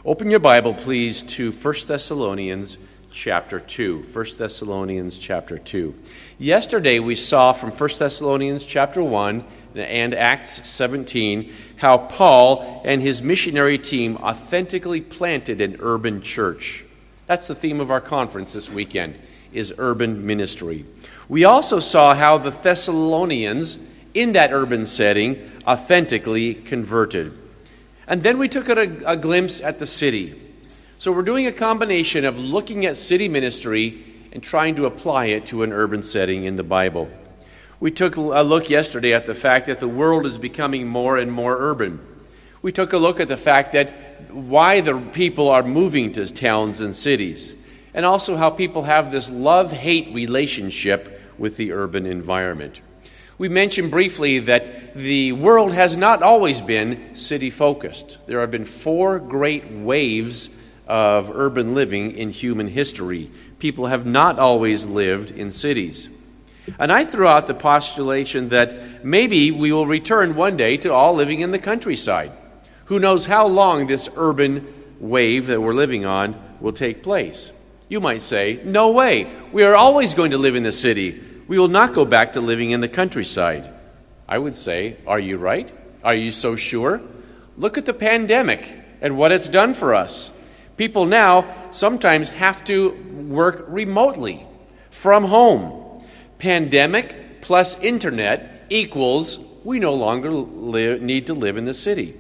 Open your Bible, please, to 1 Thessalonians chapter 2. 1 Thessalonians chapter 2. Yesterday we saw from 1 Thessalonians chapter 1 and Acts 17 how Paul and his missionary team authentically planted an urban church. That's the theme of our conference this weekend, is urban ministry. We also saw how the Thessalonians, in that urban setting, authentically converted. And then we took a glimpse at the city. So we're doing a combination of looking at city ministry and trying to apply it to an urban setting in the Bible. We took a look yesterday at the fact that the world is becoming more and more urban. We took a look at the fact that why the people are moving to towns and cities, and also how people have this love-hate relationship with the urban environment. We mentioned briefly that the world has not always been city-focused. There have been 4 great waves of urban living in human history. People have not always lived in cities. And I threw out the postulation that maybe we will return one day to all living in the countryside. Who knows how long this urban wave that we're living on will take place? You might say, no way. We are always going to live in the city. We will not go back to living in the countryside. I would say, are you right? Are you so sure? Look at the pandemic and what it's done for us. People now sometimes have to work remotely from home. Pandemic plus internet equals we no longer need to live in the city.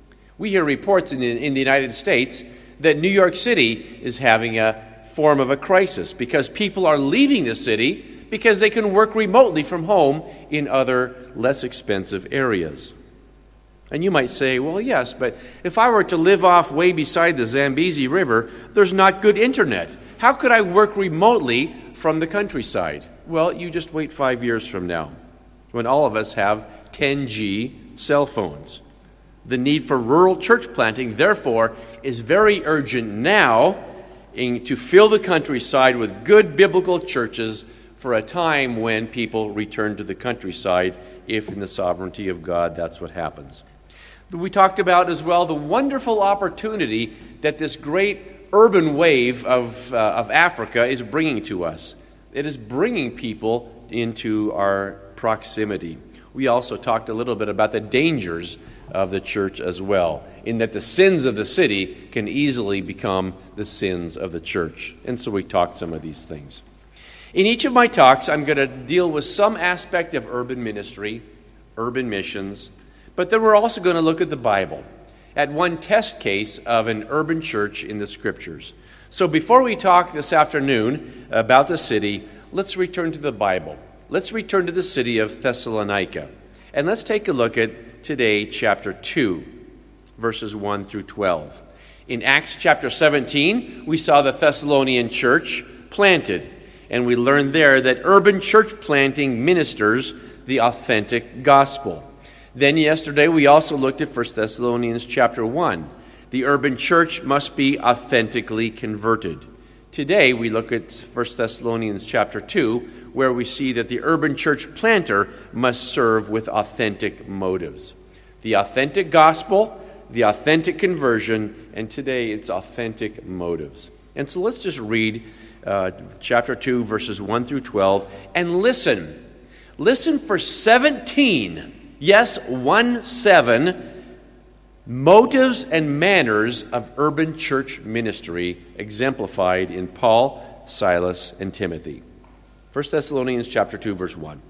We hear reports in the United States that New York City is having a form of a crisis because people are leaving the city because they can work remotely from home in other less expensive areas. And you might say, well, yes, but if I were to live off way beside the Zambezi River, there's not good internet. How could I work remotely from the countryside? Well, you just wait 5 years from now, when all of us have 10G cell phones. The need for rural church planting, therefore, is very urgent now to fill the countryside with good biblical churches for a time when people return to the countryside, if in the sovereignty of God that's what happens. We talked about as well the wonderful opportunity that this great urban wave of Africa is bringing to us. It is bringing people into our proximity. We also talked a little bit about the dangers of the church as well, in that the sins of the city can easily become the sins of the church. And so we talked some of these things. In each of my talks, I'm going to deal with some aspect of urban ministry, urban missions, but then we're also going to look at the Bible, at one test case of an urban church in the Scriptures. So before we talk this afternoon about the city, let's return to the Bible. Let's return to the city of Thessalonica, and let's take a look at today chapter 2, verses 1 through 12. In Acts chapter 17, we saw the Thessalonian church planted, and we learned there that urban church planting ministers the authentic gospel. Then yesterday we also looked at 1 Thessalonians chapter 1. The urban church must be authentically converted. Today we look at 1 Thessalonians chapter 2, where we see that the urban church planter must serve with authentic motives. The authentic gospel, the authentic conversion, and today it's authentic motives. And so let's just read chapter 2, verses 1 through 12, and listen. Listen for 17, yes, 1-7, motives and manners of urban church ministry exemplified in Paul, Silas, and Timothy. 1 Thessalonians chapter 2, verse 1.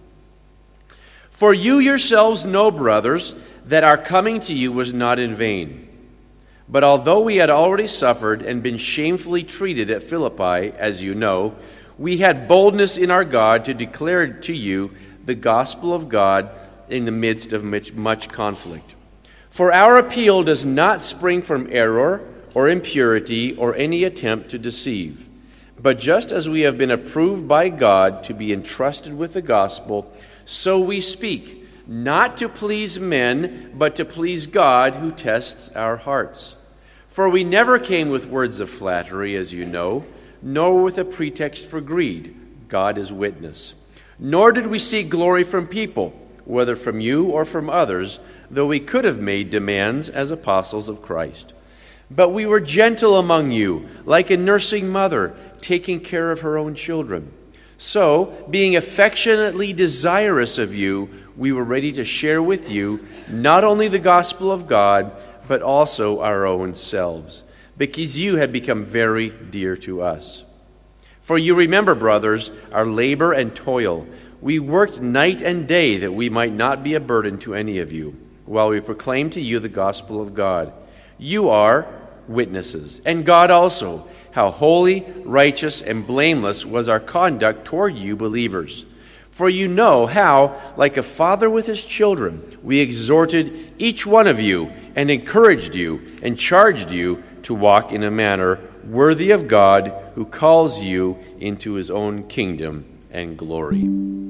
For you yourselves know, brothers, that our coming to you was not in vain. But although we had already suffered and been shamefully treated at Philippi, as you know, we had boldness in our God to declare to you the gospel of God in the midst of much conflict. For our appeal does not spring from error or impurity or any attempt to deceive. But just as we have been approved by God to be entrusted with the gospel, so we speak, not to please men, but to please God who tests our hearts. For we never came with words of flattery, as you know, nor with a pretext for greed. God is witness. Nor did we seek glory from people, whether from you or from others, though we could have made demands as apostles of Christ. But we were gentle among you, like a nursing mother, taking care of her own children. So, being affectionately desirous of you, we were ready to share with you not only the gospel of God, but also our own selves, because you had become very dear to us. For you remember, brothers, our labor and toil. We worked night and day that we might not be a burden to any of you, while we proclaim to you the gospel of God. You are witnesses, and God also, how holy, righteous, and blameless was our conduct toward you believers. For you know how, like a father with his children, we exhorted each one of you and encouraged you and charged you to walk in a manner worthy of God, who calls you into his own kingdom and glory.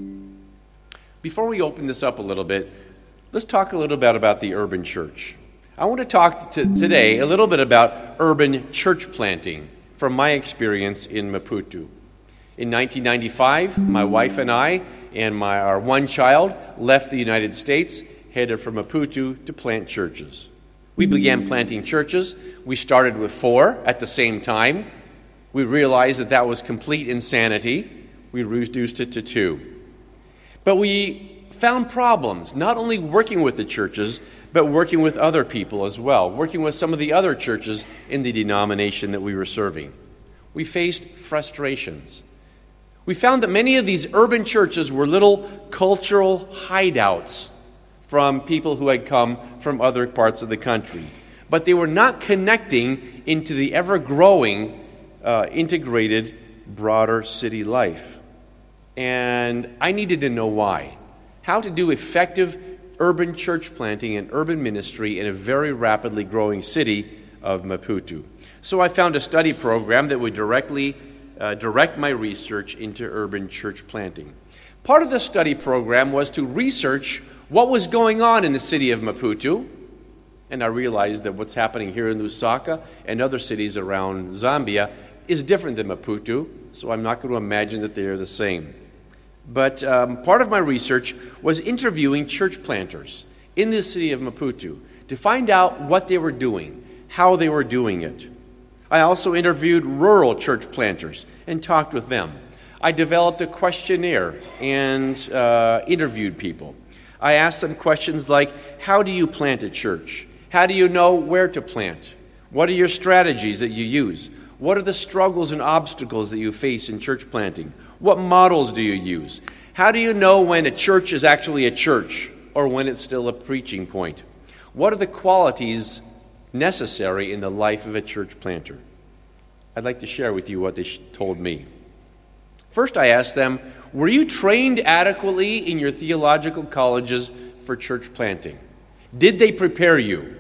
Before we open this up a little bit, let's talk a little bit about the urban church. I want to talk today a little bit about urban church planting from my experience in Maputo. In 1995, my wife and I and our one child left the United States, headed for Maputo to plant churches. We began planting churches. We started with 4 at the same time. We realized that was complete insanity. We reduced it to 2. But we found problems, not only working with the churches, but working with other people as well, working with some of the other churches in the denomination that we were serving. We faced frustrations. We found that many of these urban churches were little cultural hideouts from people who had come from other parts of the country. But they were not connecting into the ever-growing, integrated, broader city life. And I needed to know why. How to do effective urban church planting and urban ministry in a very rapidly growing city of Maputo. So I found a study program that would directly direct my research into urban church planting. Part of the study program was to research what was going on in the city of Maputo, and I realized that what's happening here in Lusaka and other cities around Zambia is different than Maputo, so I'm not going to imagine that they are the same. But part of my research was interviewing church planters in the city of Maputo to find out what they were doing, how they were doing it. I also interviewed rural church planters and talked with them. I developed a questionnaire and interviewed people. I asked them questions like, how do you plant a church? How do you know where to plant? What are your strategies that you use? What are the struggles and obstacles that you face in church planting? What models do you use? How do you know when a church is actually a church or when it's still a preaching point? What are the qualities necessary in the life of a church planter? I'd like to share with you what they told me. First, I asked them, were you trained adequately in your theological colleges for church planting? Did they prepare you?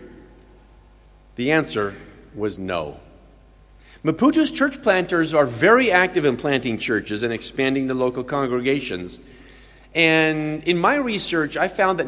The answer was no. Maputo's church planters are very active in planting churches and expanding the local congregations. And in my research, I found that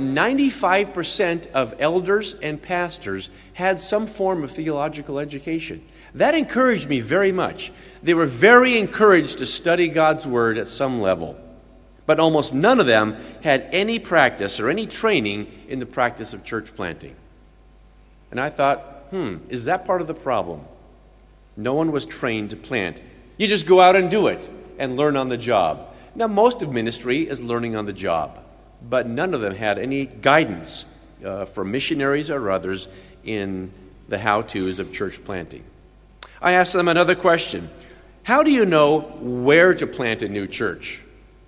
95% of elders and pastors had some form of theological education. That encouraged me very much. They were very encouraged to study God's Word at some level. But almost none of them had any practice or any training in the practice of church planting. And I thought, is that part of the problem? No one was trained to plant. You just go out and do it and learn on the job. Now, most of ministry is learning on the job, but none of them had any guidance from missionaries or others in the how-tos of church planting. I asked them another question. How do you know where to plant a new church?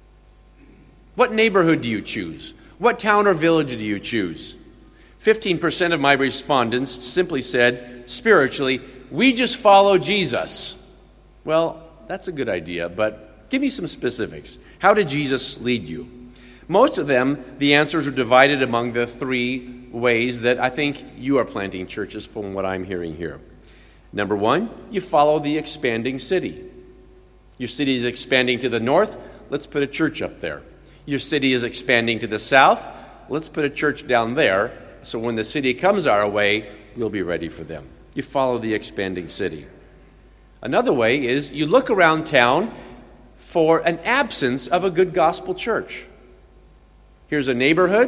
What neighborhood do you choose? What town or village do you choose? 15% of my respondents simply said, spiritually, we just follow Jesus. Well, that's a good idea, but give me some specifics. How did Jesus lead you? Most of them, the answers are divided among the 3 ways that I think you are planting churches from what I'm hearing here. Number 1, you follow the expanding city. Your city is expanding to the north, let's put a church up there. Your city is expanding to the south, let's put a church down there, so when the city comes our way, we'll be ready for them. You follow the expanding city. Another way is you look around town for an absence of a good gospel church. Here's a neighborhood,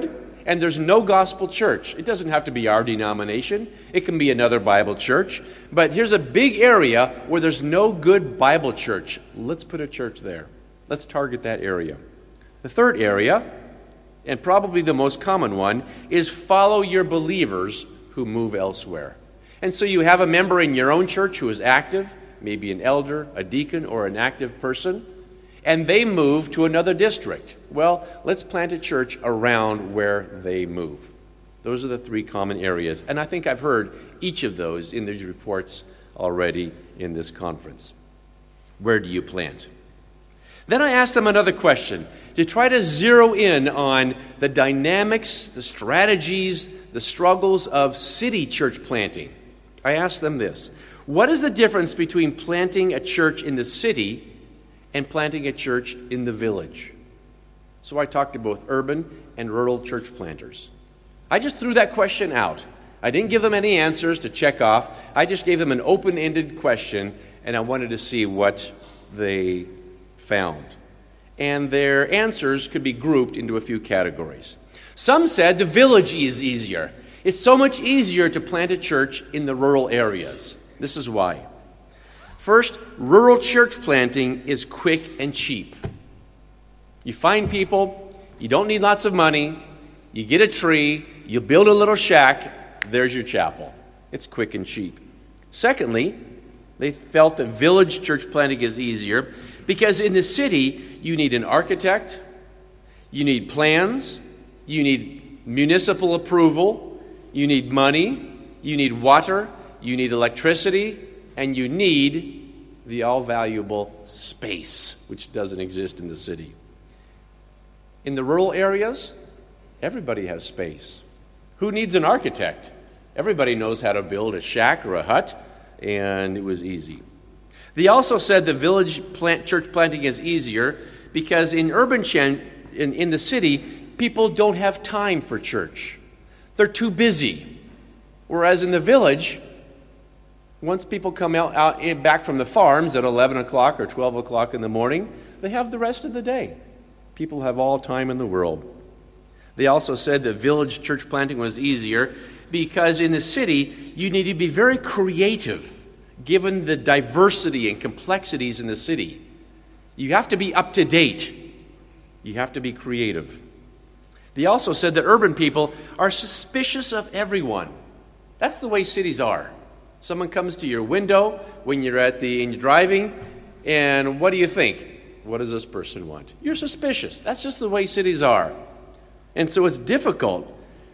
and there's no gospel church. It doesn't have to be our denomination. It can be another Bible church. But here's a big area where there's no good Bible church. Let's put a church there. Let's target that area. The third area, and probably the most common one, is follow your believers who move elsewhere. And so you have a member in your own church who is active, maybe an elder, a deacon, or an active person, and they move to another district. Well, let's plant a church around where they move. Those are the three common areas. And I think I've heard each of those in these reports already in this conference. Where do you plant? Then I asked them another question to try to zero in on the dynamics, the strategies, the struggles of city church planting. I asked them this: what is the difference between planting a church in the city and planting a church in the village? So I talked to both urban and rural church planters. I just threw that question out. I didn't give them any answers to check off. I just gave them an open-ended question, and I wanted to see what they found. And their answers could be grouped into a few categories. Some said the village is easier. It's so much easier to plant a church in the rural areas. This is why. First, rural church planting is quick and cheap. You find people, you don't need lots of money, you get a tree, you build a little shack, there's your chapel. It's quick and cheap. Secondly, they felt that village church planting is easier because in the city, you need an architect, you need plans, you need municipal approval, you need money, you need water, you need electricity, and you need the all-valuable space, which doesn't exist in the city. In the rural areas, everybody has space. Who needs an architect? Everybody knows how to build a shack or a hut, and it was easy. They also said the village church planting is easier because in in the city, people don't have time for church. They're too busy. Whereas in the village, once people come back from the farms at 11 o'clock or 12 o'clock in the morning, they have the rest of the day. People have all time in the world. They also said that village church planting was easier because in the city, you need to be very creative, given the diversity and complexities in the city. You have to be up to date. You have to be creative. They also said that urban people are suspicious of everyone. That's the way cities are. Someone comes to your window when you're driving, and what do you think? What does this person want? You're suspicious. That's just the way cities are. And so it's difficult.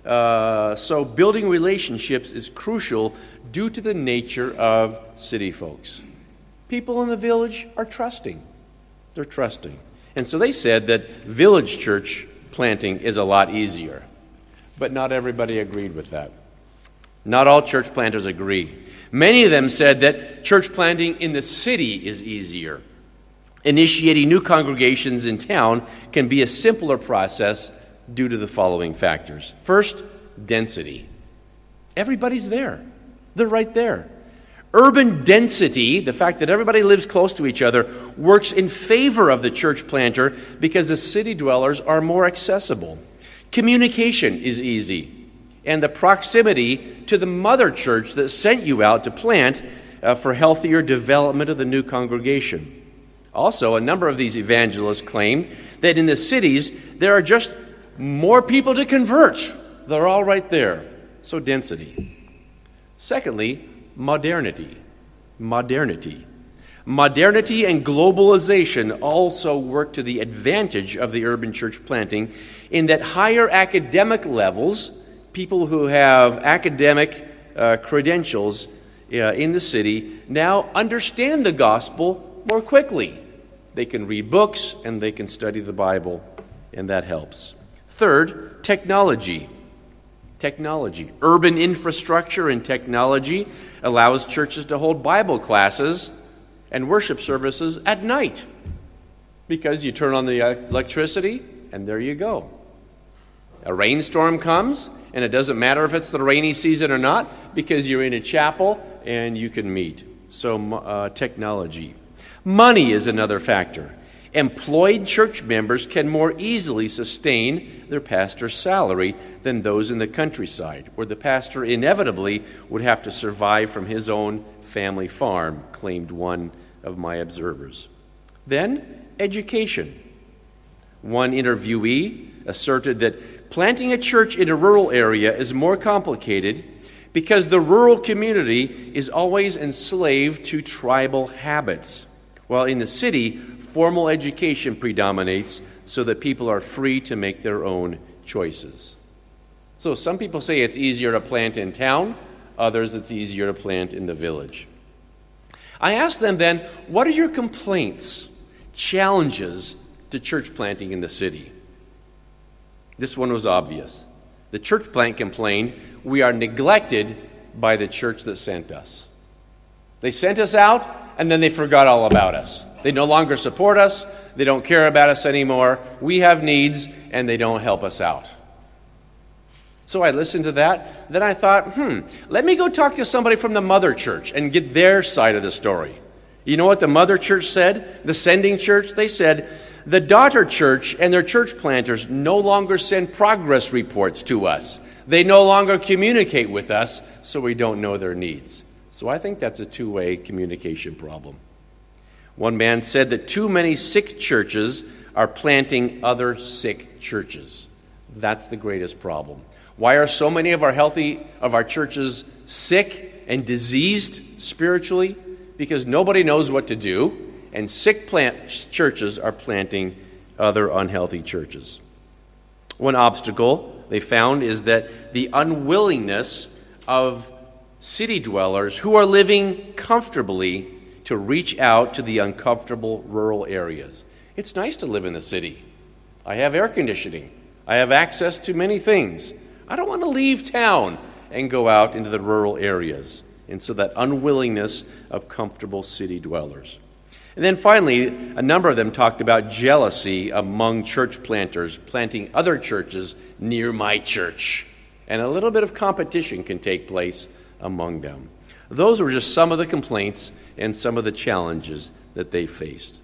So building relationships is crucial due to the nature of city folks. People in the village are trusting. They're trusting. And so they said that village church planting is a lot easier. But not everybody agreed with that. Not all church planters agree. Many of them said that church planting in the city is easier. Initiating new congregations in town can be a simpler process due to the following factors. First, density. Everybody's there. They're right there. Urban density, the fact that everybody lives close to each other, works in favor of the church planter because the city dwellers are more accessible. Communication is easy, and the proximity to the mother church that sent you out to plant for healthier development of the new congregation. Also, a number of these evangelists claim that in the cities there are just more people to convert. They're all right there. So density. Secondly, modernity. Modernity and globalization also work to the advantage of the urban church planting in that higher academic levels, people who have academic credentials in the city, now understand the gospel more quickly. They can read books and they can study the Bible, and that helps. Third, technology. Technology. Urban infrastructure and technology allows churches to hold Bible classes and worship services at night because you turn on the electricity and there you go. A rainstorm comes and it doesn't matter if it's the rainy season or not because you're in a chapel and you can meet. So technology. Money is another factor. Employed church members can more easily sustain their pastor's salary than those in the countryside, where the pastor inevitably would have to survive from his own family farm, claimed one of my observers. Then, education. One interviewee asserted that planting a church in a rural area is more complicated because the rural community is always enslaved to tribal habits, while in the city, formal education predominates so that people are free to make their own choices. So some people say it's easier to plant in town, others it's easier to plant in the village. I asked them then, what are your complaints, challenges to church planting in the city? This one was obvious. The church plant complained, we are neglected by the church that sent us. They sent us out, and then they forgot all about us. They no longer support us. They don't care about us anymore. We have needs, and they don't help us out. So I listened to that. Then I thought, let me go talk to somebody from the mother church and get their side of the story. You know what the mother church said? The sending church? They said, the daughter church and their church planters no longer send progress reports to us. They no longer communicate with us, so we don't know their needs. So I think that's a two-way communication problem. One man said that too many sick churches are planting other sick churches. That's the greatest problem. Why are so many of our churches sick and diseased spiritually? Because nobody knows what to do, and sick churches are planting other unhealthy churches. One obstacle they found is that the unwillingness of city dwellers who are living comfortably to reach out to the uncomfortable rural areas. It's nice to live in the city. I have air conditioning. I have access to many things. I don't want to leave town and go out into the rural areas. And so that unwillingness of comfortable city dwellers. And then finally, a number of them talked about jealousy among church planters planting other churches near my church. And a little bit of competition can take place among them. Those were just some of the complaints and some of the challenges that they faced.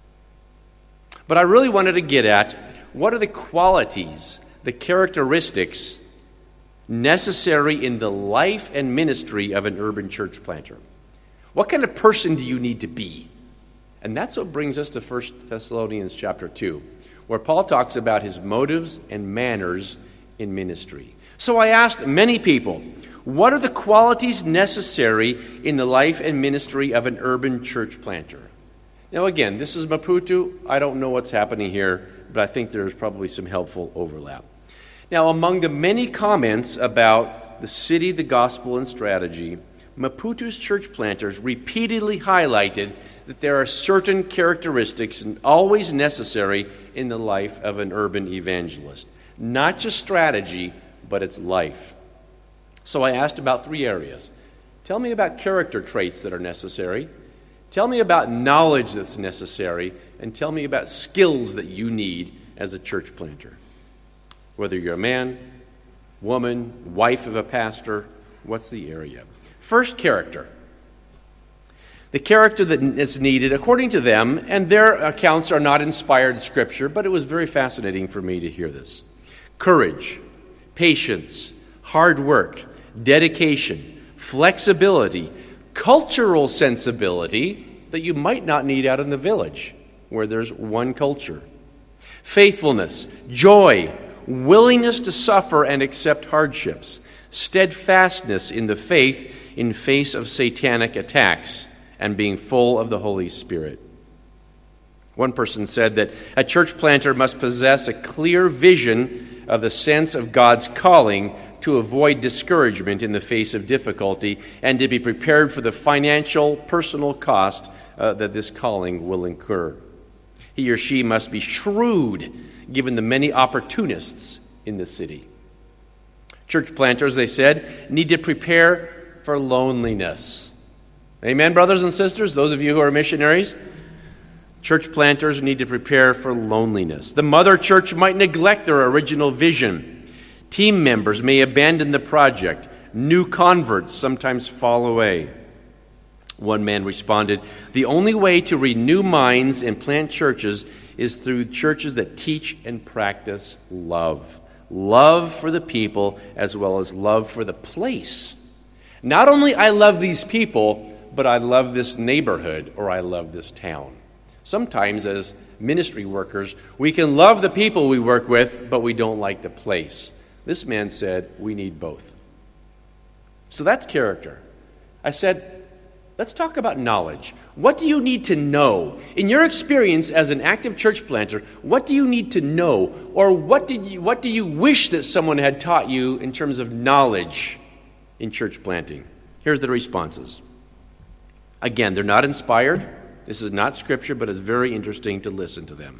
But I really wanted to get at what are the qualities, the characteristics necessary in the life and ministry of an urban church planter. What kind of person do you need to be? And that's what brings us to 1 Thessalonians chapter 2, where Paul talks about his motives and manners in ministry. So I asked many people, what are the qualities necessary in the life and ministry of an urban church planter? Now again, this is Maputo. I don't know what's happening here, but I think there's probably some helpful overlap. Now, among the many comments about the city, the gospel, and strategy, Maputo's church planters repeatedly highlighted that there are certain characteristics always necessary in the life of an urban evangelist. Not just strategy, but its life. So I asked about 3 areas. Tell me about character traits that are necessary. Tell me about knowledge that's necessary. And tell me about skills that you need as a church planter. Whether you're a man, woman, wife of a pastor, what's the area? First, character. The character that is needed, according to them, and their accounts are not inspired Scripture, but it was very fascinating for me to hear this. Courage, patience, hard work, dedication, flexibility, cultural sensibility that you might not need out in the village, where there's one culture. Faithfulness, joy, willingness to suffer and accept hardships, steadfastness in the faith in face of satanic attacks, and being full of the Holy Spirit. One person said that a church planter must possess a clear vision of the sense of God's calling to avoid discouragement in the face of difficulty and to be prepared for the financial, personal cost that this calling will incur. He or she must be shrewd given the many opportunists in the city. Church planters, they said, need to prepare for loneliness. Amen, brothers and sisters, those of you who are missionaries? Church planters need to prepare for loneliness. The mother church might neglect their original vision. Team members may abandon the project. New converts sometimes fall away. One man responded, "The only way to renew minds and plant churches is through churches that teach and practice love. Love for the people as well as love for the place. Not only I love these people, but I love this neighborhood or I love this town." Sometimes as ministry workers, we can love the people we work with, but we don't like the place. This man said, we need both. So that's character. I said, let's talk about knowledge. What do you need to know? In your experience as an active church planter, what do you need to know? Or what do you wish that someone had taught you in terms of knowledge in church planting? Here's the responses. Again, they're not inspired. This is not scripture, but it's very interesting to listen to them.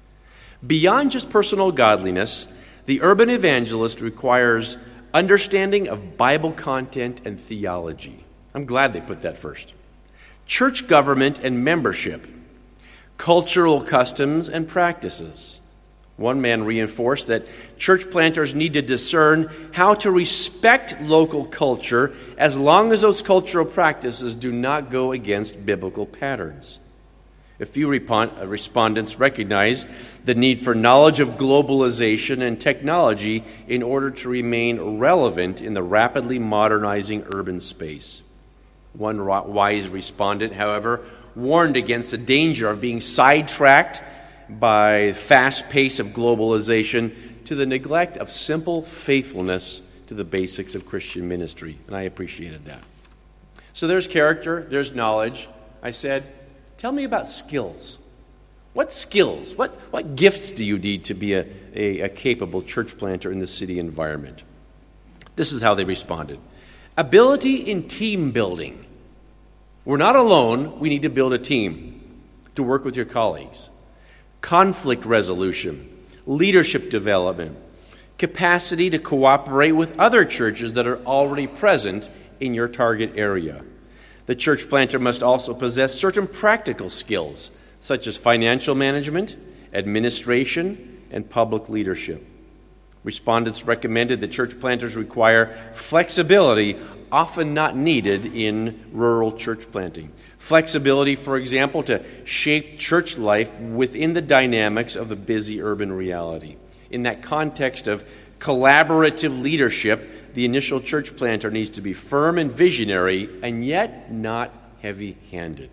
Beyond just personal godliness, the urban evangelist requires understanding of Bible content and theology. I'm glad they put that first. Church government and membership, cultural customs and practices. One man reinforced that church planters need to discern how to respect local culture as long as those cultural practices do not go against biblical patterns. A few respondents recognized the need for knowledge of globalization and technology in order to remain relevant in the rapidly modernizing urban space. One wise respondent, however, warned against the danger of being sidetracked by the fast pace of globalization to the neglect of simple faithfulness to the basics of Christian ministry. And I appreciated that. So there's character, there's knowledge. I said, tell me about skills. What skills, what gifts do you need to be a capable church planter in the city environment? This is how they responded. Ability in team building. We're not alone. We need to build a team to work with your colleagues. Conflict resolution, leadership development, capacity to cooperate with other churches that are already present in your target area. The church planter must also possess certain practical skills, such as financial management, administration, and public leadership. Respondents recommended that church planters require flexibility, often not needed in rural church planting. Flexibility, for example, to shape church life within the dynamics of the busy urban reality. In that context of collaborative leadership, the initial church planter needs to be firm and visionary, and yet not heavy-handed.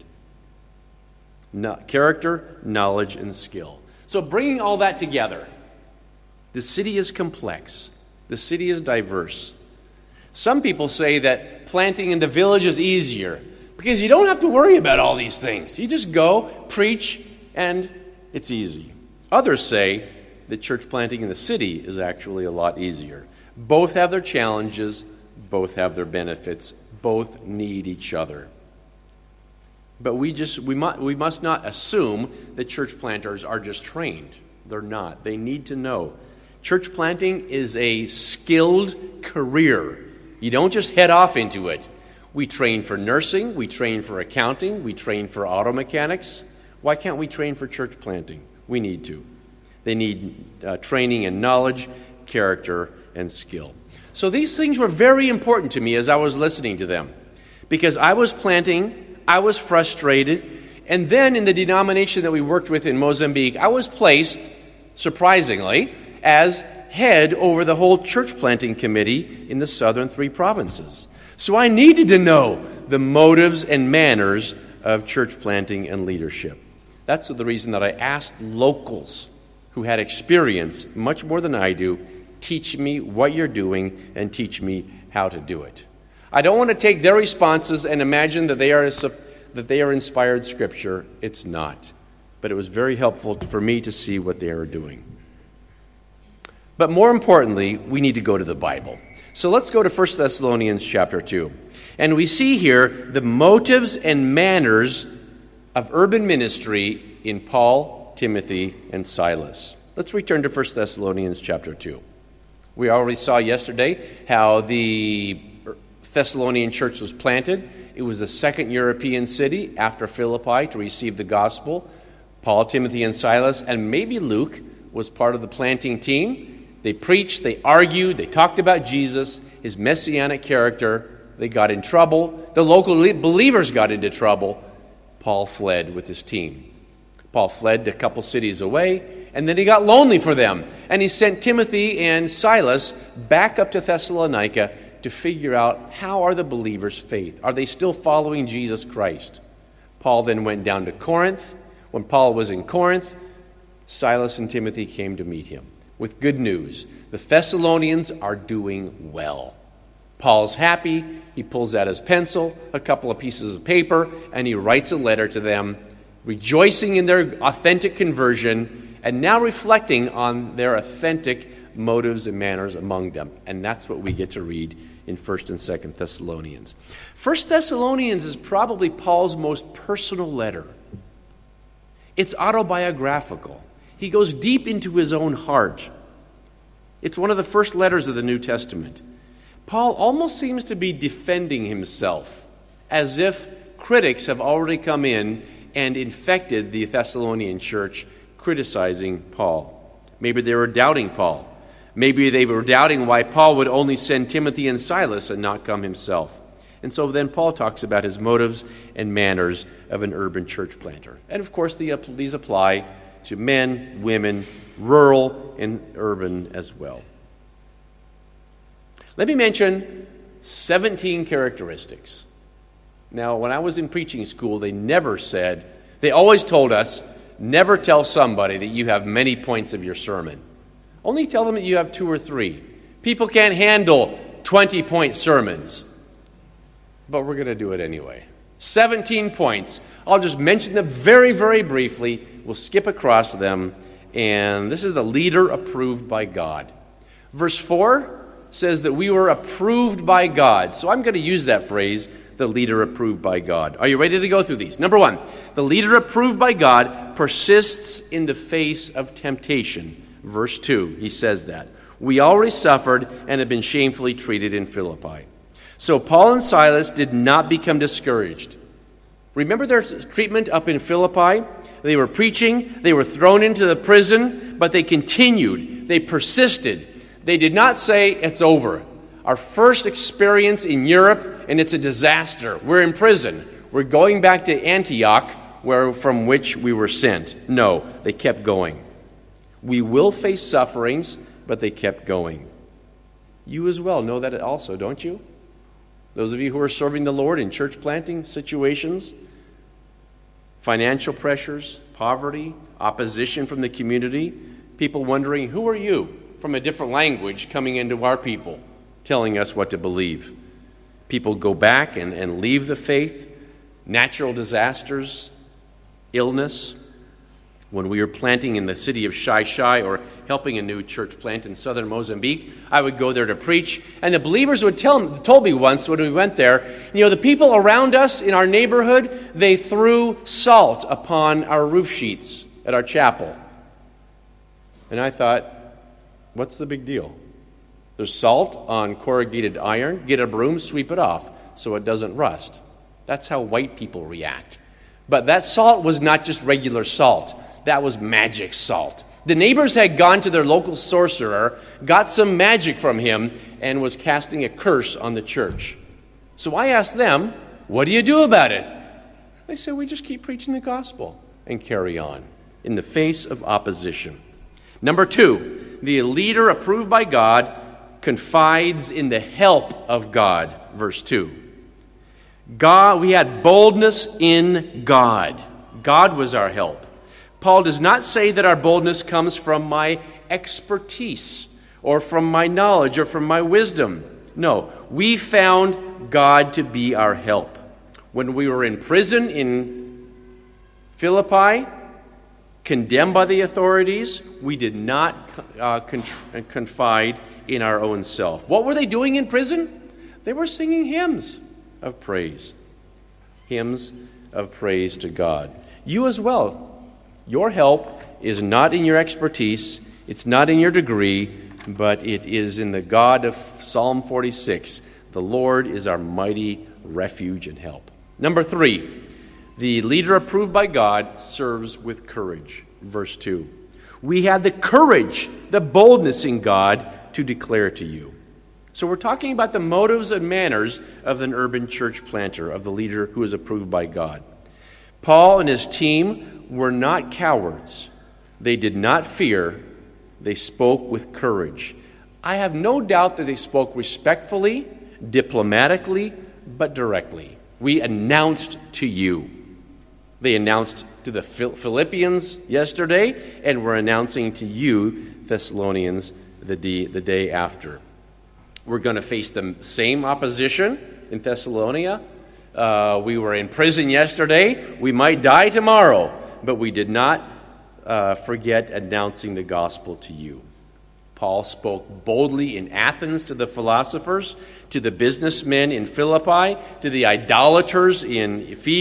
Character, knowledge, and skill. So bringing all that together, the city is complex. The city is diverse. Some people say that planting in the village is easier because you don't have to worry about all these things. You just go, preach, and it's easy. Others say that church planting in the city is actually a lot easier. Both have their challenges, both have their benefits, both need each other. But we must not assume that church planters are just trained. They're not. They need to know. Church planting is a skilled career. You don't just head off into it. We train for nursing, we train for accounting, we train for auto mechanics. Why can't we train for church planting? We need to. They need training and knowledge, character, and skill. So these things were very important to me as I was listening to them. Because I was planting, I was frustrated, and then in the denomination that we worked with in Mozambique, I was placed, surprisingly, as head over the whole church planting committee in the southern three provinces. So I needed to know the motives and manners of church planting and leadership. That's the reason that I asked locals who had experience, much more than I do, teach me what you're doing and teach me how to do it. I don't want to take their responses and imagine that they are inspired scripture. It's not. But it was very helpful for me to see what they are doing. But more importantly, we need to go to the Bible. So let's go to 1 Thessalonians chapter 2. And we see here the motives and manners of urban ministry in Paul, Timothy, and Silas. Let's return to 1 Thessalonians chapter 2. We already saw yesterday how the Thessalonian church was planted. It was the second European city after Philippi to receive the gospel. Paul, Timothy, and Silas, and maybe Luke, was part of the planting team. They preached, they argued, they talked about Jesus, his messianic character, they got in trouble. The local believers got into trouble. Paul fled with his team. Paul fled a couple cities away, and then he got lonely for them. And he sent Timothy and Silas back up to Thessalonica to figure out, how are the believers' faith? Are they still following Jesus Christ? Paul then went down to Corinth. When Paul was in Corinth, Silas and Timothy came to meet him with good news. The Thessalonians are doing well. Paul's happy. He pulls out his pencil, a couple of pieces of paper, and he writes a letter to them, rejoicing in their authentic conversion and now reflecting on their authentic motives and manners among them. And that's what we get to read in 1st and 2nd Thessalonians. 1st Thessalonians is probably Paul's most personal letter. It's autobiographical. He goes deep into his own heart. It's one of the first letters of the New Testament. Paul almost seems to be defending himself, as if critics have already come in and infected the Thessalonian church, criticizing Paul. Maybe they were doubting Paul. Maybe they were doubting why Paul would only send Timothy and Silas and not come himself. And so then Paul talks about his motives and manners of an urban church planter. And of course, these apply to men, women, rural and urban as well. Let me mention 17 characteristics. Now, when I was in preaching school, they always told us, never tell somebody that you have many points of your sermon. Only tell them that you have 2 or 3. People can't handle 20-point sermons. But we're going to do it anyway. 17 points. I'll just mention them very, very briefly. We'll skip across them. And this is the leader approved by God. Verse 4 says that we were approved by God. So I'm going to use that phrase, the leader approved by God. Are you ready to go through these? Number 1, the leader approved by God persists in the face of temptation. Verse 2, he says that. We already suffered and have been shamefully treated in Philippi. So Paul and Silas did not become discouraged. Remember their treatment up in Philippi? They were preaching, they were thrown into the prison, but they continued, they persisted. They did not say, it's over. Our first experience in Europe, and it's a disaster. We're in prison. We're going back to Antioch, from which we were sent. No, they kept going. We will face sufferings, but they kept going. You as well know that also, don't you? Those of you who are serving the Lord in church planting situations, financial pressures, poverty, opposition from the community, people wondering, who are you from a different language coming into our people, telling us what to believe? People go back and leave the faith, natural disasters, illness. When we were planting in the city of Xai-Xai or helping a new church plant in southern Mozambique, I would go there to preach. And the believers would told me once when we went there, the people around us in our neighborhood, they threw salt upon our roof sheets at our chapel. And I thought, what's the big deal? There's salt on corrugated iron. Get a broom, sweep it off so it doesn't rust. That's how white people react. But that salt was not just regular salt. That was magic salt. The neighbors had gone to their local sorcerer, got some magic from him, and was casting a curse on the church. So I asked them, what do you do about it? They said, we just keep preaching the gospel and carry on in the face of opposition. Number 2, the leader approved by God confides in the help of God. Verse 2. We had boldness in God. God was our help. Paul does not say that our boldness comes from my expertise or from my knowledge or from my wisdom. No, we found God to be our help. When we were in prison in Philippi, condemned by the authorities, we did not confide in our own self. What were they doing in prison? They were singing hymns of praise. Hymns of praise to God. You as well. Your help is not in your expertise, it's not in your degree, but it is in the God of Psalm 46. The Lord is our mighty refuge and help. Number 3, the leader approved by God serves with courage. Verse 2. We had the courage, the boldness in God to declare to you. So we're talking about the motives and manners of an urban church planter, of the leader who is approved by God. Paul and his team were not cowards. They did not fear. They spoke with courage. I have no doubt that they spoke respectfully, diplomatically, but directly. We announced to you. They announced to the Philippians yesterday, and we're announcing to you, Thessalonians, the day after. We're going to face the same opposition in Thessalonica. We were in prison yesterday. We might die tomorrow, but we did not forget announcing the gospel to you. Paul spoke boldly in Athens to the philosophers, to the businessmen in Philippi, to the idolaters in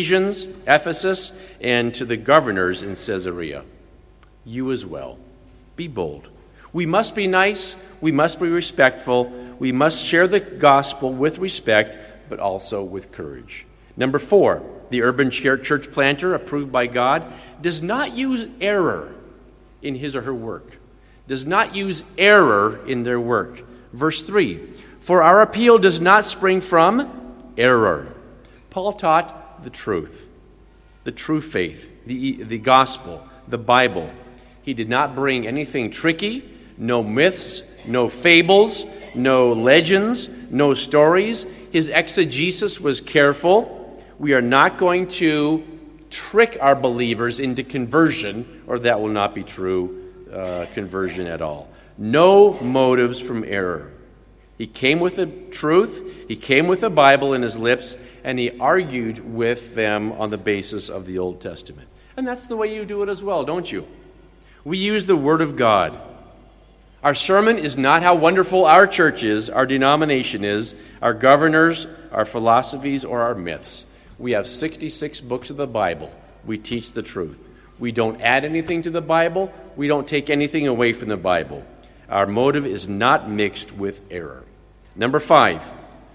Ephesus, and to the governors in Caesarea. You as well. Be bold. We must be nice. We must be respectful. We must share the gospel with respect, but also with courage. Number 4, the urban church planter, approved by God, does not use error in his or her work. Does not use error in their work. Verse 3, for our appeal does not spring from error. Paul taught the truth, the true faith, the gospel, the Bible. He did not bring anything tricky, no myths, no fables, no legends, no stories. His exegesis was careful. We are not going to trick our believers into conversion, or that will not be true conversion at all. No motives from error. He came with the truth, he came with the Bible in his lips, and he argued with them on the basis of the Old Testament. And that's the way you do it as well, don't you? We use the Word of God. Our sermon is not how wonderful our church is, our denomination is, our governors, our philosophies, or our myths. We have 66 books of the Bible. We teach the truth. We don't add anything to the Bible. We don't take anything away from the Bible. Our motive is not mixed with error. Number 5,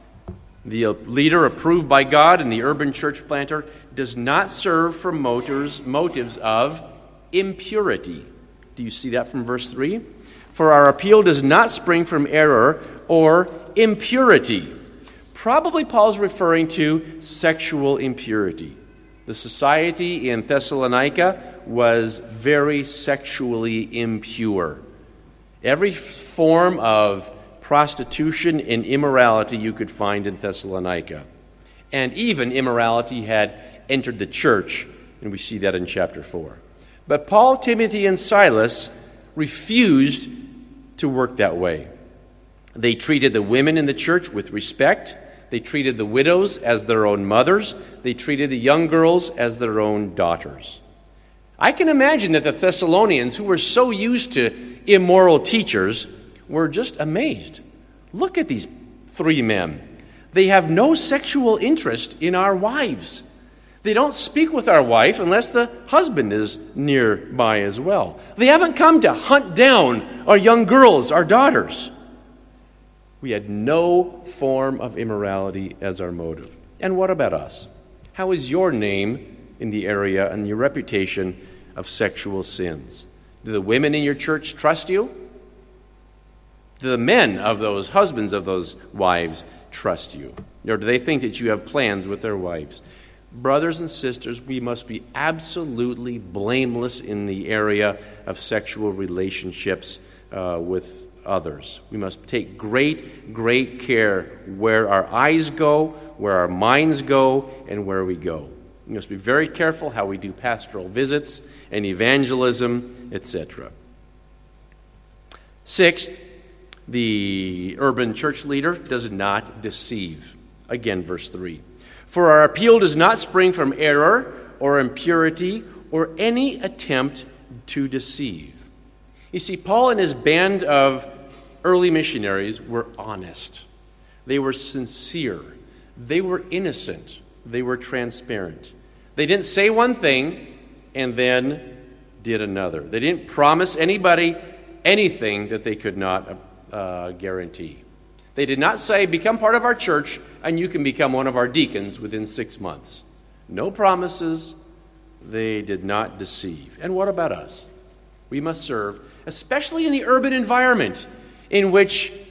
the leader approved by God and the urban church planter does not serve for motives of impurity. Do you see that from verse 3? For our appeal does not spring from error or impurity. Probably Paul's referring to sexual impurity. The society in Thessalonica was very sexually impure. Every form of prostitution and immorality you could find in Thessalonica. And even immorality had entered the church, and we see that in chapter 4. But Paul, Timothy, and Silas refused to work that way. They treated the women in the church with respect. They treated the widows as their own mothers. They treated the young girls as their own daughters. I can imagine that the Thessalonians, who were so used to immoral teachers, were just amazed. Look at these 3 men. They have no sexual interest in our wives. They don't speak with our wife unless the husband is nearby as well. They haven't come to hunt down our young girls, our daughters. We had no form of immorality as our motive. And what about us? How is your name in the area and your reputation of sexual sins? Do the women in your church trust you? Do the men of those husbands of those wives trust you? Or do they think that you have plans with their wives? Brothers and sisters, we must be absolutely blameless in the area of sexual relationships with others. We must take great, great care where our eyes go, where our minds go, and where we go. We must be very careful how we do pastoral visits and evangelism, etc. 6th, the urban church leader does not deceive. Again, verse 3. For our appeal does not spring from error or impurity or any attempt to deceive. You see, Paul and his band of early missionaries were honest. They were sincere. They were innocent. They were transparent. They didn't say one thing and then did another. They didn't promise anybody anything that they could not guarantee. They did not say, become part of our church and you can become one of our deacons within 6 months. No promises. They did not deceive. And what about us? We must serve, especially in the urban environment in which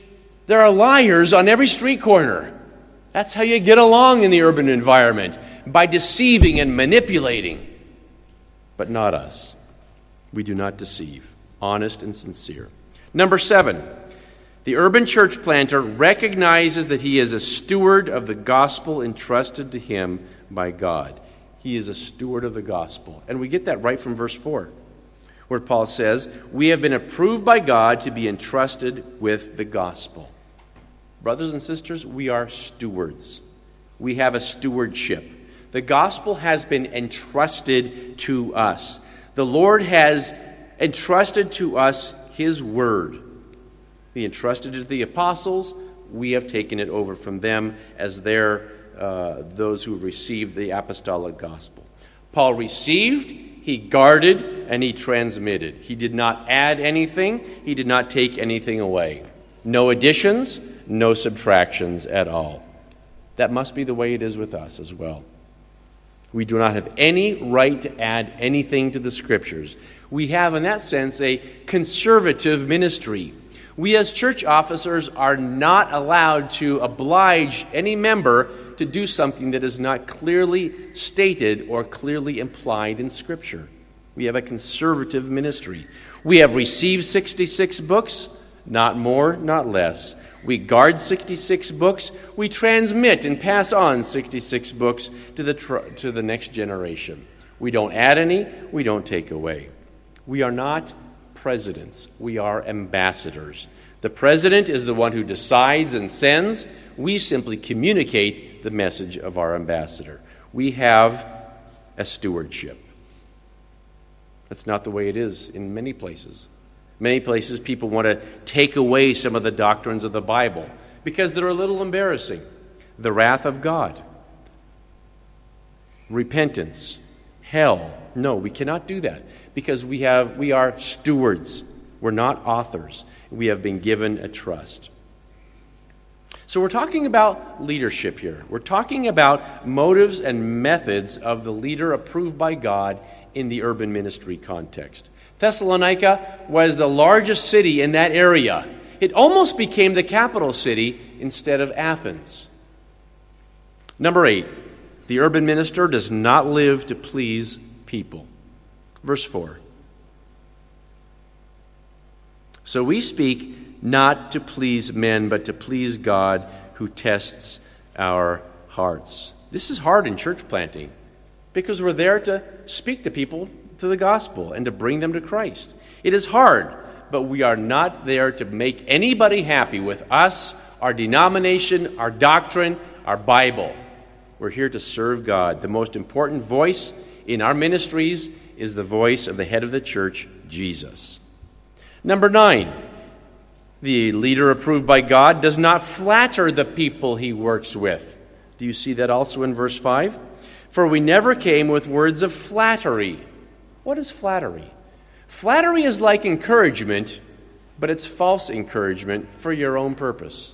There are liars on every street corner. That's how you get along in the urban environment, by deceiving and manipulating. But not us. We do not deceive. Honest and sincere. Number 7, the urban church planter recognizes that he is a steward of the gospel entrusted to him by God. He is a steward of the gospel. And we get that right from verse 4, where Paul says, we have been approved by God to be entrusted with the gospel. Brothers and sisters, we are stewards. We have a stewardship. The gospel has been entrusted to us. The Lord has entrusted to us his word. He entrusted it to the apostles. We have taken it over from them as those who received the apostolic gospel. Paul received, he guarded, and he transmitted. He did not add anything. He did not take anything away. No additions, no subtractions at all. That must be the way it is with us as well. We do not have any right to add anything to the Scriptures. We have, in that sense, a conservative ministry. We as church officers are not allowed to oblige any member to do something that is not clearly stated or clearly implied in Scripture. We have a conservative ministry. We have received 66 books, not more, not less. We guard 66 books. We transmit and pass on 66 books to the next generation. We don't add any. We don't take away. We are not presidents. We are ambassadors. The president is the one who decides and sends. We simply communicate the message of our ambassador. We have a stewardship. That's not the way it is in many places. Many places people want to take away some of the doctrines of the Bible because they're a little embarrassing. The wrath of God, repentance, hell. No, we cannot do that because we are stewards. We're not authors. We have been given a trust. So we're talking about leadership here. We're talking about motives and methods of the leader approved by God in the urban ministry context. Thessalonica was the largest city in that area. It almost became the capital city instead of Athens. Number 8, the urban minister does not live to please people. Verse 4. So we speak not to please men, but to please God who tests our hearts. This is hard in church planting because we're there to speak to people to the gospel and to bring them to Christ. It is hard, but we are not there to make anybody happy with us, our denomination, our doctrine, our Bible. We're here to serve God. The most important voice in our ministries is the voice of the head of the church, Jesus. Number 9, the leader approved by God does not flatter the people he works with. Do you see that also in verse 5? For we never came with words of flattery. What is flattery? Flattery is like encouragement, but it's false encouragement for your own purpose.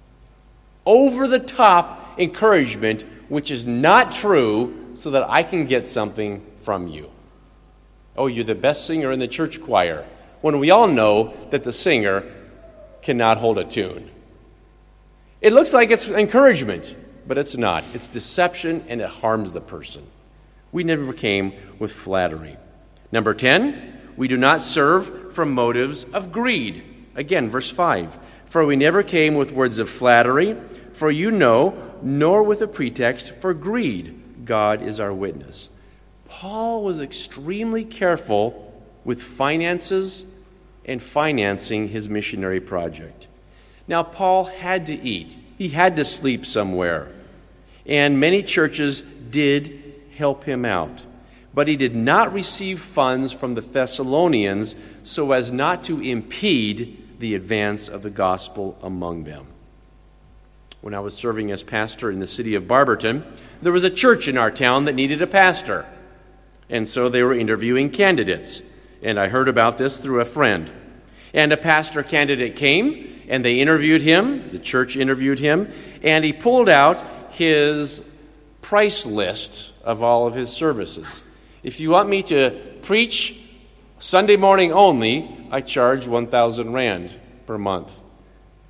Over-the-top encouragement, which is not true, so that I can get something from you. Oh, you're the best singer in the church choir, when we all know that the singer cannot hold a tune. It looks like it's encouragement, but it's not. It's deception, and it harms the person. We never came with flattery. Number 10, we do not serve from motives of greed. Again, verse 5. For we never came with words of flattery, for you know, nor with a pretext for greed. God is our witness. Paul was extremely careful with finances and financing his missionary project. Now, Paul had to eat. He had to sleep somewhere. And many churches did help him out. But he did not receive funds from the Thessalonians so as not to impede the advance of the gospel among them. When I was serving as pastor in the city of Barberton, there was a church in our town that needed a pastor. And so they were interviewing candidates. And I heard about this through a friend. And a pastor candidate came, and they interviewed him. The church interviewed him. And he pulled out his price list of all of his services. If you want me to preach Sunday morning only, I charge 1,000 rand per month.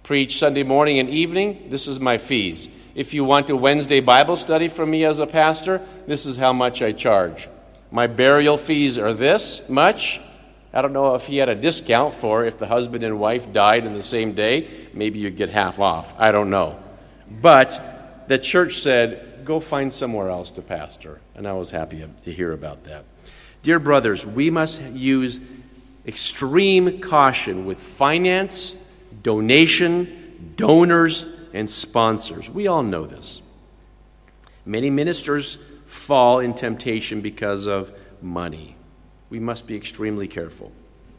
preach Sunday morning and evening, this is my fees. If you want a Wednesday Bible study from me as a pastor, this is how much I charge. My burial fees are this much. I don't know if he had a discount for if the husband and wife died in the same day. Maybe you'd get half off. I don't know. But the church said, go find somewhere else to pastor. And I was happy to hear about that. Dear brothers, we must use extreme caution with finance, donation, donors, and sponsors. We all know this. Many ministers fall in temptation because of money. We must be extremely careful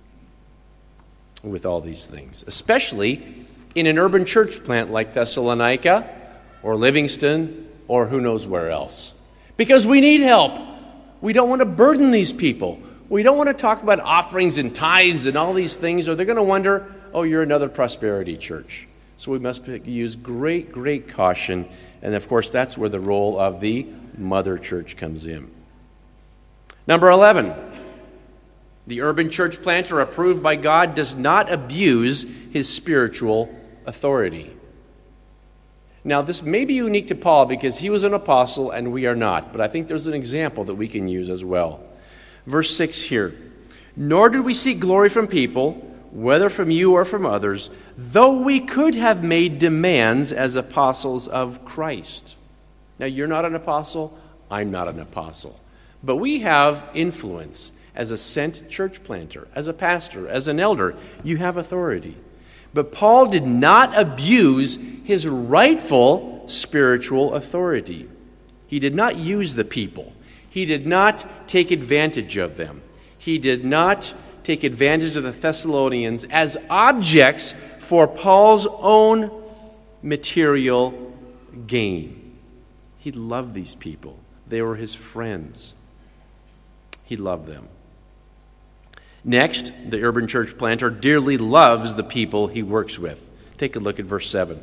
with all these things, especially in an urban church plant like Thessalonica or Livingston or who knows where else. Because we need help. We don't want to burden these people. We don't want to talk about offerings and tithes and all these things, or they're going to wonder, oh, you're another prosperity church. So we must use great, great caution. And of course, that's where the role of the mother church comes in. Number 11, the urban church planter approved by God does not abuse his spiritual authority. Now, this may be unique to Paul because he was an apostle and we are not, but I think there's an example that we can use as well. Verse 6 here, nor did we seek glory from people, whether from you or from others, though we could have made demands as apostles of Christ. Now, you're not an apostle, I'm not an apostle. But we have influence as a sent church planter, as a pastor, as an elder. You have authority. But Paul did not abuse his rightful spiritual authority. He did not use the people. He did not take advantage of them. He did not take advantage of the Thessalonians as objects for Paul's own material gain. He loved these people. They were his friends. He loved them. Next, the urban church planter dearly loves the people he works with. Take a look at verse 7.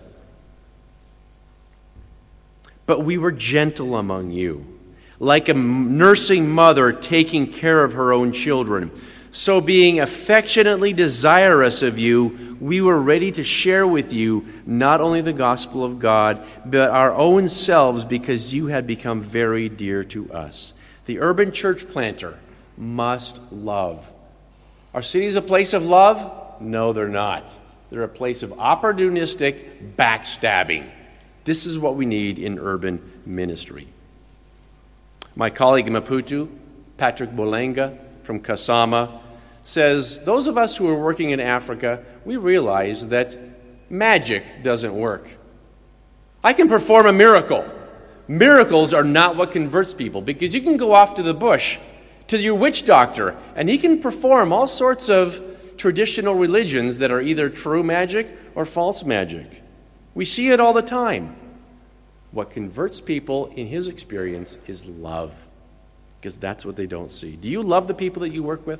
But we were gentle among you, like a nursing mother taking care of her own children. So being affectionately desirous of you, we were ready to share with you not only the gospel of God, but our own selves, because you had become very dear to us. The urban church planter must love. Are cities a place of love? No, they're not. They're a place of opportunistic backstabbing. This is what we need in urban ministry. My colleague in Maputo, Patrick Bolenga from Kasama, says, those of us who are working in Africa, we realize that magic doesn't work. I can perform a miracle. Miracles are not what converts people, because you can go off to the bush, to your witch doctor, and he can perform all sorts of traditional religions that are either true magic or false magic. We see it all the time. What converts people in his experience is love, because that's what they don't see. Do you love the people that you work with?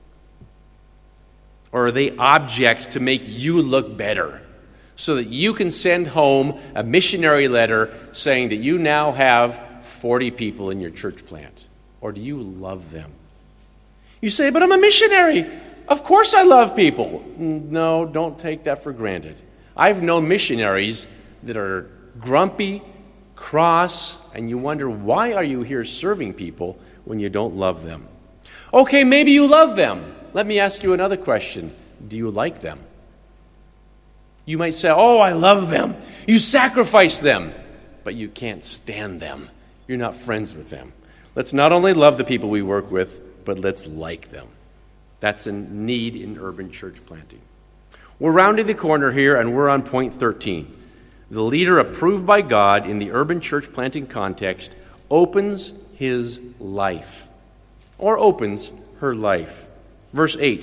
Or are they objects to make you look better so that you can send home a missionary letter saying that you now have 40 people in your church plant? Or do you love them? You say, but I'm a missionary. Of course I love people. No, don't take that for granted. I've known missionaries that are grumpy, cross, and you wonder, why are you here serving people when you don't love them? Okay, maybe you love them. Let me ask you another question. Do you like them? You might say, oh, I love them. You sacrifice them, but you can't stand them. You're not friends with them. Let's not only love the people we work with, but let's like them. That's a need in urban church planting. We're rounding the corner here, and we're on point 13. The leader approved by God in the urban church planting context opens his life, or opens her life. Verse 8.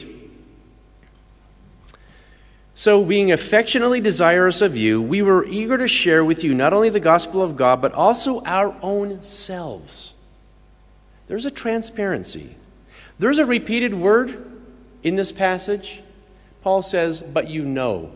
So, being affectionately desirous of you, we were eager to share with you not only the gospel of God, but also our own selves. There's a transparency. There's a repeated word in this passage. Paul says, but you know.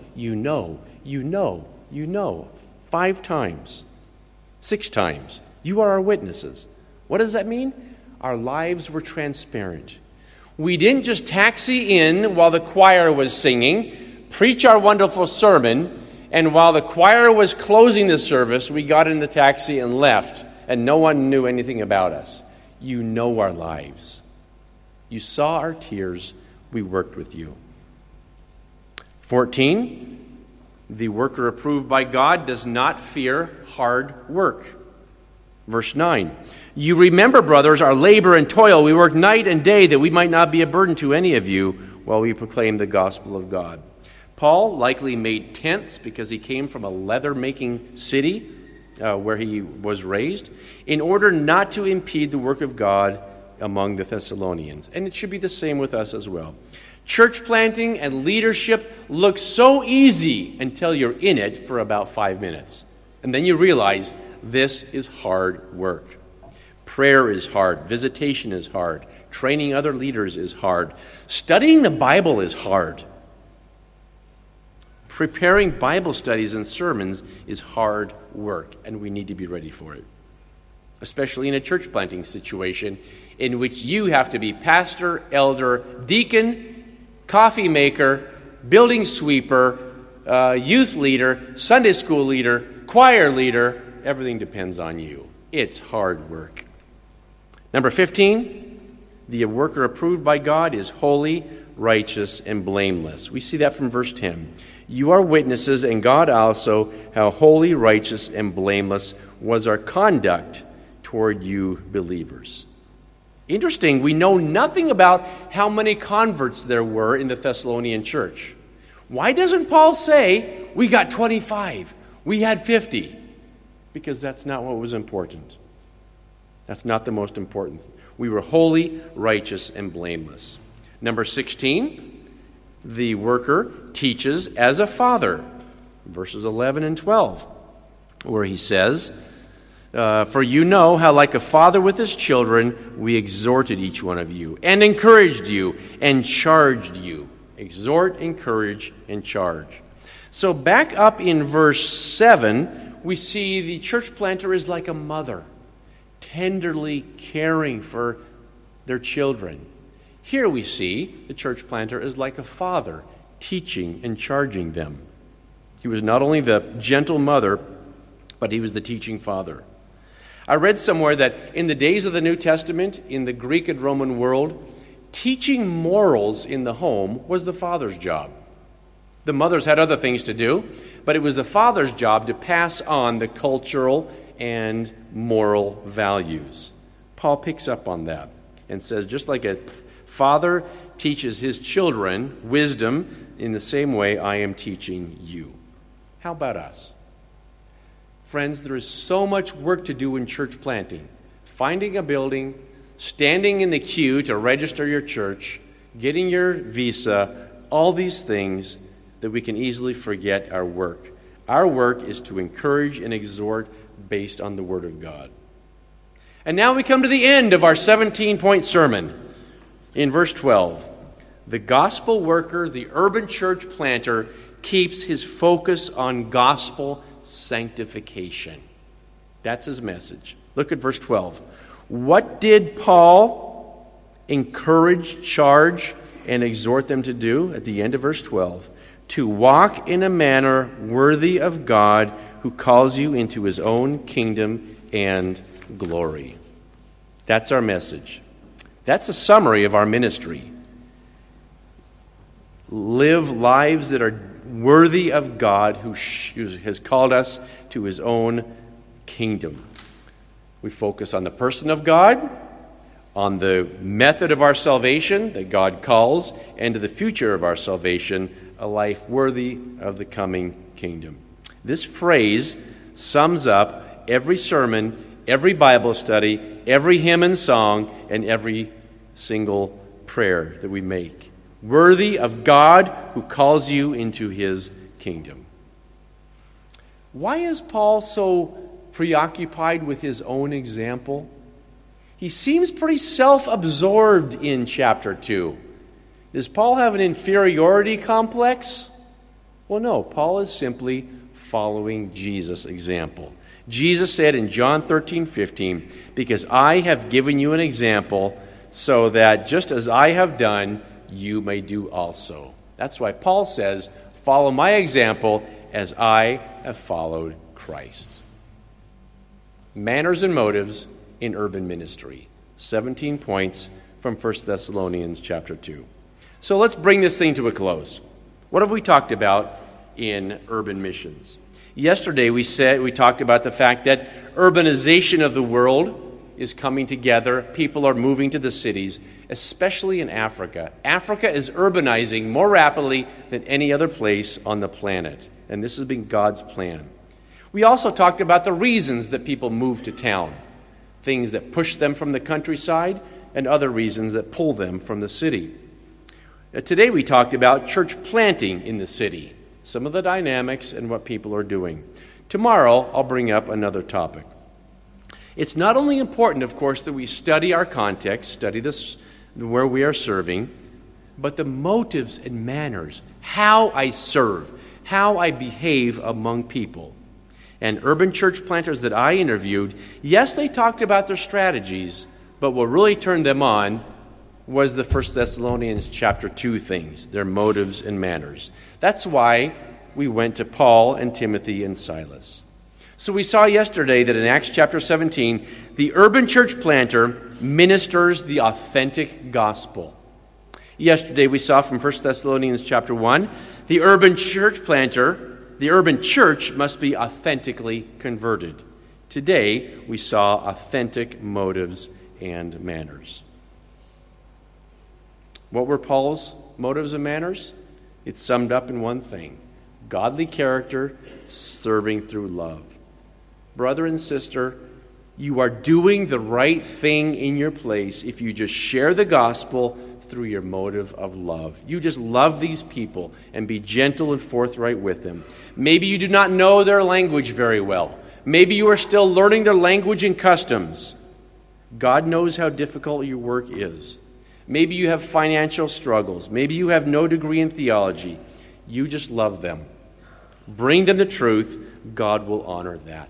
5 times. 6 times. You are our witnesses. What does that mean? Our lives were transparent. We didn't just taxi in while the choir was singing, preach our wonderful sermon, And while the choir was closing the service, we got in the taxi and left, and no one knew anything about us. You know our lives. You saw our tears. We worked with you. 14, the worker approved by God does not fear hard work. Verse 9, you remember, brothers, our labor and toil. We work night and day that we might not be a burden to any of you while we proclaim the gospel of God. Paul likely made tents because he came from a leather-making city where he was raised in order not to impede the work of God among the Thessalonians. And it should be the same with us as well. Church planting and leadership looks so easy until you're in it for about 5 minutes. And then you realize this is hard work. Prayer is hard. Visitation is hard. Training other leaders is hard. Studying the Bible is hard. Preparing Bible studies and sermons is hard work, and we need to be ready for it. Especially in a church planting situation in which you have to be pastor, elder, deacon, coffee maker, building sweeper, youth leader, Sunday school leader, choir leader. Everything depends on you. It's hard work. Number 15, the worker approved by God is holy, righteous, and blameless. We see that from verse 10. You are witnesses, and God also, how holy, righteous, and blameless was our conduct toward you believers. Interesting, we know nothing about how many converts there were in the Thessalonian church. Why doesn't Paul say, we got 25, we had 50? Because that's not what was important. That's not the most important. We were holy, righteous, and blameless. Number 16, the worker teaches as a father. Verses 11 and 12, where he says, for you know how like a father with his children, we exhorted each one of you, and encouraged you, and charged you. Exhort, encourage, and charge. So back up in verse 7, we see the church planter is like a mother, tenderly caring for their children. Here we see the church planter is like a father, teaching and charging them. He was not only the gentle mother, but he was the teaching father. I read somewhere that in the days of the New Testament, in the Greek and Roman world, teaching morals in the home was the father's job. The mothers had other things to do, but it was the father's job to pass on the cultural and moral values. Paul picks up on that and says, just like a father teaches his children wisdom, in the same way I am teaching you. How about us? Friends, there is so much work to do in church planting. Finding a building, standing in the queue to register your church, getting your visa, all these things that we can easily forget our work. Our work is to encourage and exhort based on the Word of God. And now we come to the end of our 17-point sermon. In verse 12, the gospel worker, the urban church planter, keeps his focus on gospel sanctification. That's his message. Look at verse 12. What did Paul encourage, charge, and exhort them to do at the end of verse 12? To walk in a manner worthy of God who calls you into his own kingdom and glory. That's our message. That's a summary of our ministry. Live lives that are worthy of God who has called us to his own kingdom. We focus on the person of God, on the method of our salvation that God calls, and to the future of our salvation, a life worthy of the coming kingdom. This phrase sums up every sermon, every Bible study, every hymn and song, and every single prayer that we make. Worthy of God who calls you into his kingdom. Why is Paul so preoccupied with his own example? He seems pretty self-absorbed in chapter 2. Does Paul have an inferiority complex? Well, no. Paul is simply following Jesus' example. Jesus said in John 13:15, because I have given you an example so that just as I have done, you may do also. That's why Paul says, follow my example as I have followed Christ. Manners and motives in urban ministry. 17 points from 1 Thessalonians chapter 2. So let's bring this thing to a close. What have we talked about in urban missions? Yesterday we talked about the fact that urbanization of the world is coming together. People are moving to the cities, especially in Africa. Africa is urbanizing more rapidly than any other place on the planet, and this has been God's plan. We also talked about the reasons that people move to town, things that push them from the countryside and other reasons that pull them from the city. Today we talked about church planting in the city, some of the dynamics and what people are doing. Tomorrow I'll bring up another topic. It's not only important, of course, that we study our context, study this where we are serving, but the motives and manners, how I serve, how I behave among people. And urban church planters that I interviewed, yes, they talked about their strategies, but what really turned them on was the 1 Thessalonians chapter 2 things, their motives and manners. That's why we went to Paul and Timothy and Silas. So we saw yesterday that in Acts chapter 17, the urban church planter ministers the authentic gospel. Yesterday we saw from 1 Thessalonians chapter 1, the urban church must be authentically converted. Today we saw authentic motives and manners. What were Paul's motives and manners? It's summed up in one thing: godly character, serving through love. Brother and sister, you are doing the right thing in your place if you just share the gospel through your motive of love. You just love these people and be gentle and forthright with them. Maybe you do not know their language very well. Maybe you are still learning their language and customs. God knows how difficult your work is. Maybe you have financial struggles. Maybe you have no degree in theology. You just love them. Bring them the truth. God will honor that.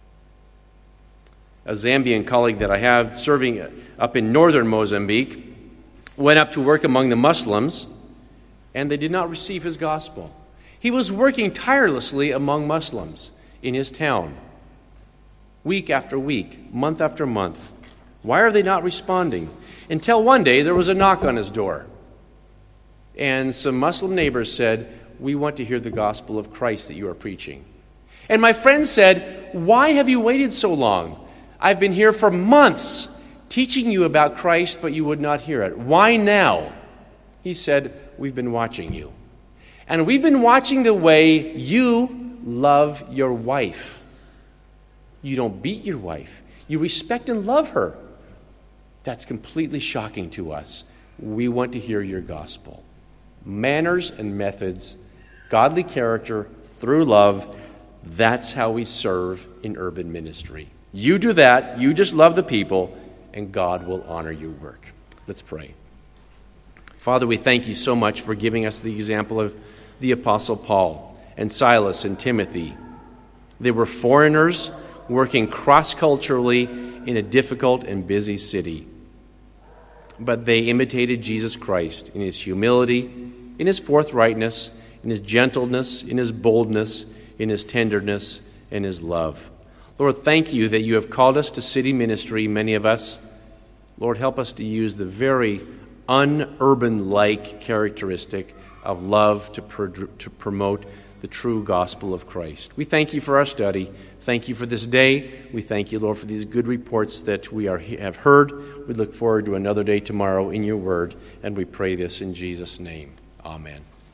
A Zambian colleague that I have serving up in northern Mozambique went up to work among the Muslims, and they did not receive his gospel. He was working tirelessly among Muslims in his town, week after week, month after month. Why are they not responding? Until one day there was a knock on his door, and some Muslim neighbors said, "We want to hear the gospel of Christ that you are preaching." And my friend said, "Why have you waited so long? I've been here for months teaching you about Christ, but you would not hear it. Why now?" He said, "We've been watching you. And we've been watching the way you love your wife. You don't beat your wife. You respect and love her. That's completely shocking to us. We want to hear your gospel." Manners and methods, godly character through love, that's how we serve in urban ministry. You do that, you just love the people, and God will honor your work. Let's pray. Father, we thank you so much for giving us the example of the Apostle Paul and Silas and Timothy. They were foreigners working cross-culturally in a difficult and busy city. But they imitated Jesus Christ in his humility, in his forthrightness, in his gentleness, in his boldness, in his tenderness, and his love. Lord, thank you that you have called us to city ministry, many of us. Lord, help us to use the very un-urban-like characteristic of love to promote the true gospel of Christ. We thank you for our study. Thank you for this day. We thank you, Lord, for these good reports that we have heard. We look forward to another day tomorrow in your word, and we pray this in Jesus' name. Amen.